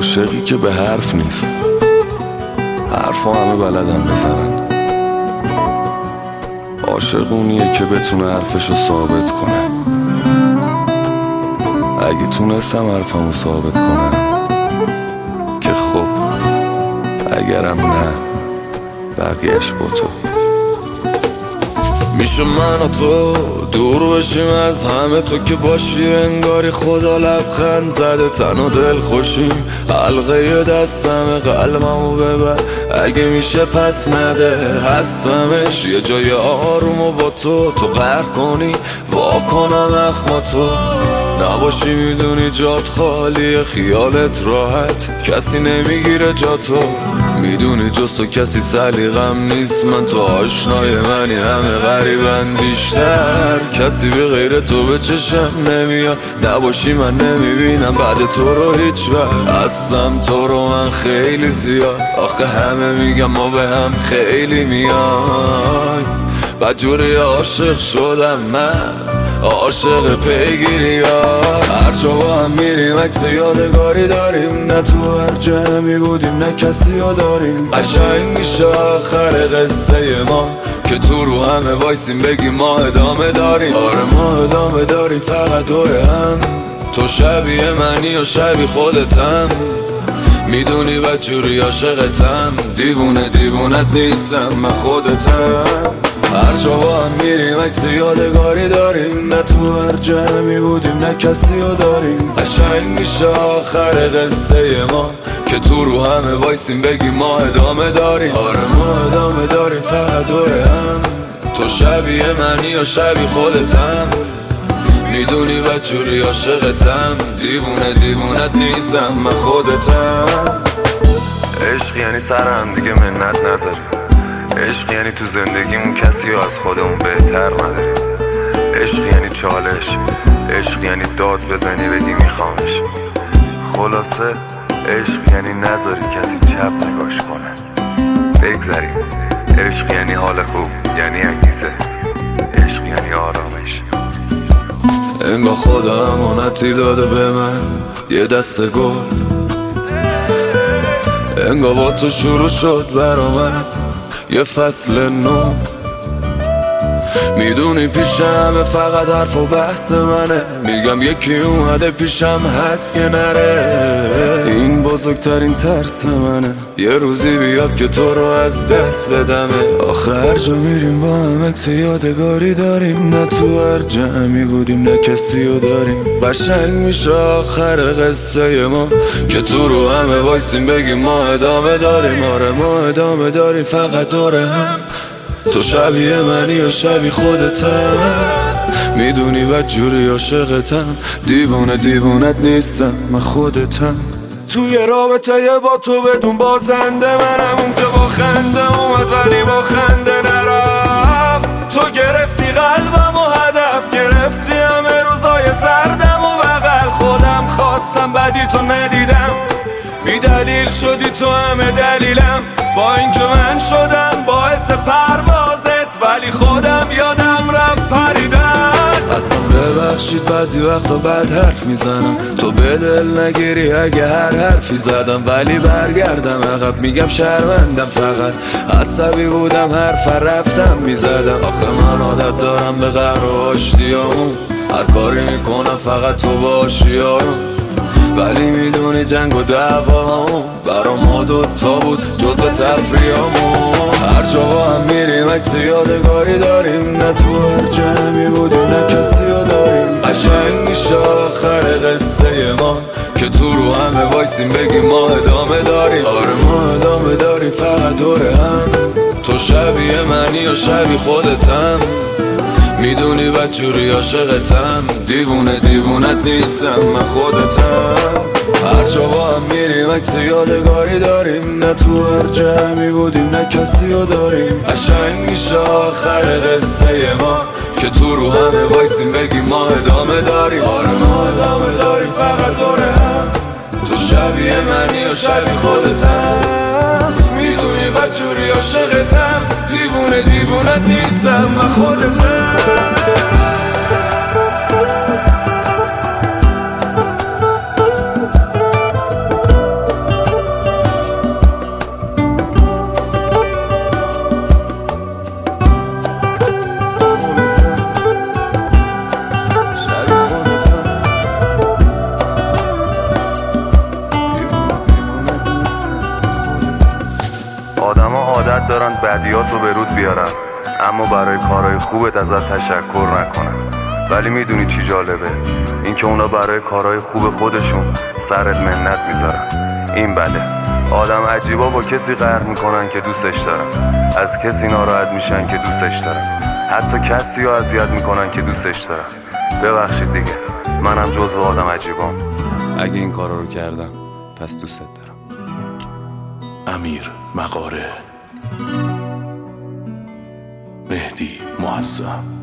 عاشقی که به حرف نیست، حرفا همه بلدن بزنن. عاشق اونیه که بتونه حرفشو ثابت کنه. اگه تونستم حرفمو ثابت کنم که خب، اگرم نه بقیهش با تو. میشه من و تو دور بشیم از همه، تو که باشی انگاری خدا لبخند زده. تن و دل خوشیم، حلقه دستم قلبمو ببر اگه میشه پس نده. هستمش یه جای آرومو با تو قهر کنی واکنم اخماتو. نباشی میدونی جات خالیه، خیالت راحت کسی نمیگیره جاتو. میدونی جز تو کسی سلیقم نیست، من تو آشنای منی همه غریبن بیشتر. کسی به غیر تو به چشم نمیاد، نباشی من نمیبینم بعد تو رو هیچ وقت. هستم تو رو من خیلی زیاد، آخه همه میگم ما به هم خیلی میای. بدجوری عاشق شدم من، عاشق پیگیری ها. هر جا با هم میریم عکس یادگاری داریم، نه تو هر جمعی بودیم نه کسی ها داریم. قشنگ میشه آخر قصه ما که تو رو همه وایسیم بگیم ما ادامه داریم. آره ما ادامه داریم فقط دور هم، تو شبیه منی و شبیه خودتم. میدونی بدجوری عاشقتم، دیوونه دیوونت نیستم من خودتم. هر جا با هم میریم عکس یادگاری داریم، نه تو هر جمعی بودیم نه کسی ها داریم. قشنگ میشه آخر قصه ما که تو رو همه وایسیم بگیم ما ادامه داریم. آره ما ادامه داریم فقط دور هم، تو شبیه منی و شبیه خودتم. میدونی بدجوری عاشقتم، دیوونه دیوونت نیستم من خودتم. عشق یعنی سر هم دیگه منت نذاریم، عشق یعنی تو زندگیمون کسی رو از خودمون بهتر نداریم. عشق یعنی چالش، عشق یعنی داد بزنی بگی میخوامش. خلاصه عشق یعنی نذاری کسی چپ نگاش کنه، بگذریم. عشق یعنی حال خوب، یعنی انگیزه، عشق یعنی آرامش. انگار خدا امانتی داده به من یه دسته گل، انگار با تو شروع شد برا من یه فصل نو. میدونی پیشم فقط حرف و بحث منه، میگم یکی اومده پیشم هست که نره. این بزرگترین ترس منه یه روزی بیاد که تو رو از دست بدمه. آخه هر جا میریم با هم عکس یادگاری داریم، نه تو هر جمعی بودیم نه کسی رو داریم. قشنگ میشه آخر قصه ما که تو رو همه وایسیم بگیم ما ادامه داریم. آره ما ادامه داریم فقط دور هم، تو شبیه منی و شبیه خودتم. میدونی بدجوری عاشقتم، دیوونه دیوونت نیستم من خودتم. توی رابطه با تو بدون بازنده منم، اون که با خنده اومد ولی با خنده نرفت. تو گرفتی قلبم و هدف گرفتی همه روزای سردم و بغل خودم خواستم بدی تو ندیدم. بی دلیل شدی تو همه دلیلم، با اینکه من شدم باعث پروازت ولی خودم یادم رفت پریدن. اصلا ببخشید بعضی وقتا بد حرف میزنم، تو به دل نگیری اگه هر حرفی زدم. ولی برگردم عقب میگم شرمندم، فقط عصبی بودم حرف رفتم میزدم. آخه من عادت دارم به قهر و آشتیامون، هر کاری میکنم فقط تو باشی آروم. ولی میدونی جنگ و دعوامون برا ما دوتا بود جزو تفریحامون. هر جا با هم میریم عکس یادگاری داریم، نه تو هر جمعی بودیم نه کسی رو داریم. قشنگ میشه آخر قصه ما که تو رو همه وایسیم بگیم ما ادامه داریم. آره ما ادامه داریم فقط دور هم، تو شبیه منی و شبیه خودتم. میدونی بدجوری عاشقتم، دیوونه دیوونت نیستم من خودتم. هر جا با هم میریم عکس یادگاری داریم، نه تو هر جمعی بودیم نه کسی رو داریم. قشنگ میشه آخر قصه ما که تو رو همه وایسیم بگیم ما ادامه داریم. آره ما ادامه داریم فقط دور هم، تو شبیه منی و شبیه خودتم. میدونی بدجوری عاشقتم، دیوونه دیوونت نیستم من خودتم. دارن بدیات رو به رود بیارن اما برای کارهای خوبت ازت تشکر نکنن. ولی میدونی چی جالبه؟ اینکه اونا برای کارهای خوب خودشون سرت منت میذارن. این بله، آدم عجیبا با کسی قهر میکنن که دوستش دارن، از کسی ناراحت میشن که دوستش دارن، حتی کسی رو اذیت میکنن که دوستش دارن. ببخشید دیگه، منم جزو آدم عجیبام. اگه این کارا رو کردم پس دوستت دارم. امیر مغاره، مهدی معظم.